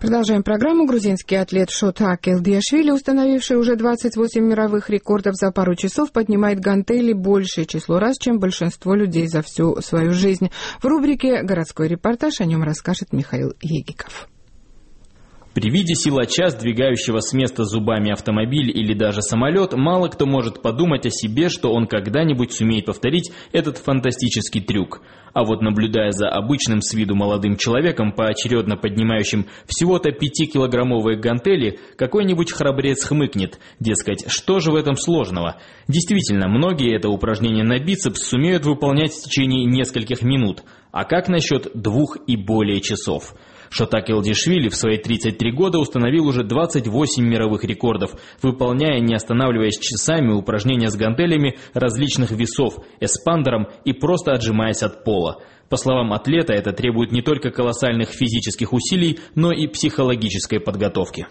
Продолжаем программу. Грузинский атлет Шота Келдиашвили, установивший уже 28 мировых рекордов за пару часов, поднимает гантели большее число раз, чем большинство людей за всю свою жизнь. В рубрике «Городской репортаж» о нем расскажет Михаил Егиков. При виде силача, сдвигающего с места зубами автомобиль или даже самолет, мало кто может подумать о себе, что он когда-нибудь сумеет повторить этот фантастический трюк. А вот наблюдая за обычным с виду молодым человеком, поочередно поднимающим всего-то 5-килограммовые гантели, какой-нибудь храбрец хмыкнет, дескать, что же в этом сложного? Действительно, многие это упражнение на бицепс сумеют выполнять в течение нескольких минут. А как насчет 2 и более часов? Шота Келдиашвили в свои 33 года установил уже 28 мировых рекордов, выполняя, не останавливаясь часами, упражнения с гантелями различных весов, эспандером и просто отжимаясь от пола. По словам атлета, это требует не только колоссальных физических усилий, но и психологической подготовки.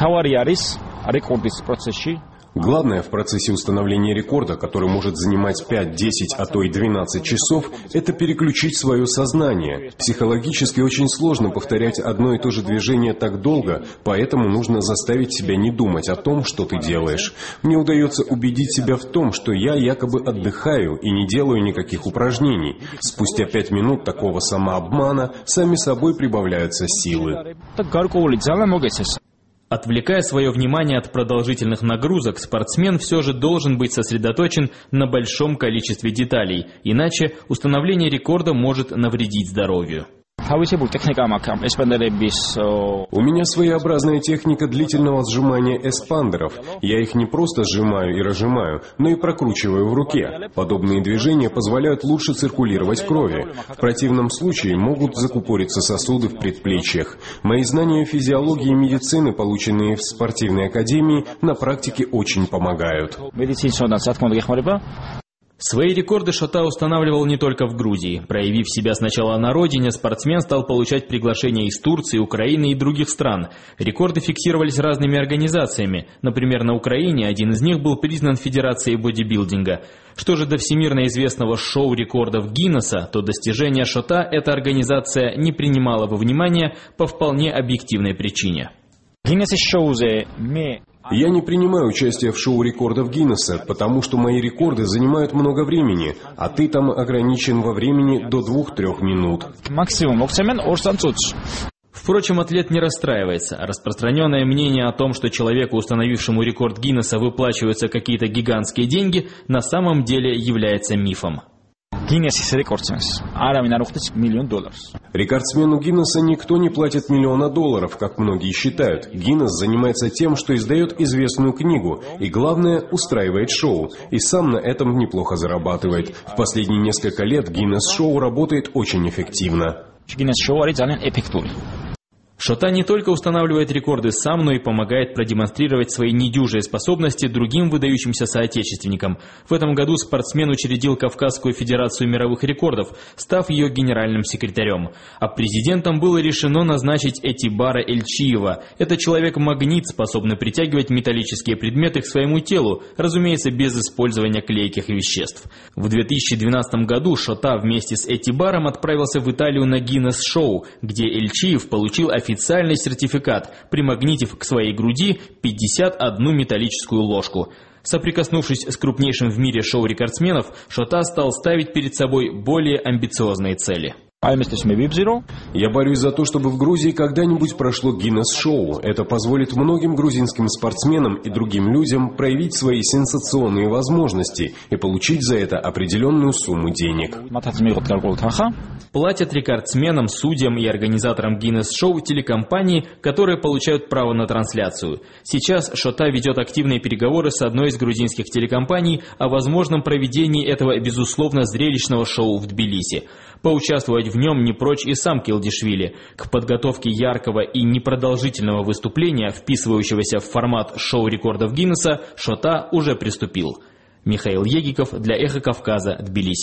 Главное в процессе установления рекорда, который может занимать 5, 10, а то и 12 часов, это переключить свое сознание. Психологически очень сложно повторять одно и то же движение так долго, поэтому нужно заставить себя не думать о том, что ты делаешь. Мне удается убедить себя в том, что я якобы отдыхаю и не делаю никаких упражнений. Спустя 5 минут такого самообмана сами собой прибавляются силы. Отвлекая свое внимание от продолжительных нагрузок, спортсмен все же должен быть сосредоточен на большом количестве деталей, иначе установление рекорда может навредить здоровью. У меня своеобразная техника длительного сжимания эспандеров. Я их не просто сжимаю и разжимаю, но и прокручиваю в руке. Подобные движения позволяют лучше циркулировать крови. В противном случае могут закупориться сосуды в предплечьях. Мои знания физиологии и медицины, полученные в спортивной академии, на практике очень помогают. Свои рекорды Шота устанавливал не только в Грузии. Проявив себя сначала на родине, спортсмен стал получать приглашения из Турции, Украины и других стран. Рекорды фиксировались разными организациями. Например, на Украине один из них был признан Федерацией бодибилдинга. Что же до всемирно известного шоу рекордов Гиннесса, то достижения Шота эта организация не принимала во внимание по вполне объективной причине. Я не принимаю участие в шоу рекордов Гиннесса, потому что мои рекорды занимают много времени, а ты там ограничен во времени до 2-3 минут. Впрочем, атлет не расстраивается. Распространенное мнение о том, что человеку, установившему рекорд Гиннесса, выплачиваются какие-то гигантские деньги, на самом деле является мифом. Рекордсмену Гиннесса никто не платит $1 миллиона, как многие считают. Гиннесс занимается тем, что издает известную книгу, и главное, устраивает шоу, и сам на этом неплохо зарабатывает. В последние несколько лет Гиннесс-шоу работает очень эффективно. Шота не только устанавливает рекорды сам, но и помогает продемонстрировать свои недюжие способности другим выдающимся соотечественникам. В этом году спортсмен учредил Кавказскую федерацию мировых рекордов, став ее генеральным секретарем. А президентом было решено назначить Этибара Эльчиева. Это человек-магнит, способный притягивать металлические предметы к своему телу, разумеется, без использования клейких веществ. В 2012 году Шота вместе с Этибаром отправился в Италию на Гиннесс-шоу, где Эльчиев получил официальный сертификат, примагнитив к своей груди 51 металлическую ложку. Соприкоснувшись с крупнейшим в мире шоу-рекордсменов, Шота стал ставить перед собой более амбициозные цели. Я борюсь за то, чтобы в Грузии когда-нибудь прошло Гиннесс-шоу. Это позволит многим грузинским спортсменам и другим людям проявить свои сенсационные возможности и получить за это определенную сумму денег. Платят рекордсменам, судьям и организаторам Гиннесс-шоу телекомпании, которые получают право на трансляцию. Сейчас Шота ведет активные переговоры с одной из грузинских телекомпаний о возможном проведении этого, безусловно, зрелищного шоу в Тбилиси. Поучаствовать в нем не прочь и сам Келдиашвили. К подготовке яркого и непродолжительного выступления, вписывающегося в формат шоу рекордов Гиннесса, Шота уже приступил. Михаил Егиков для Эхо Кавказа, Тбилиси.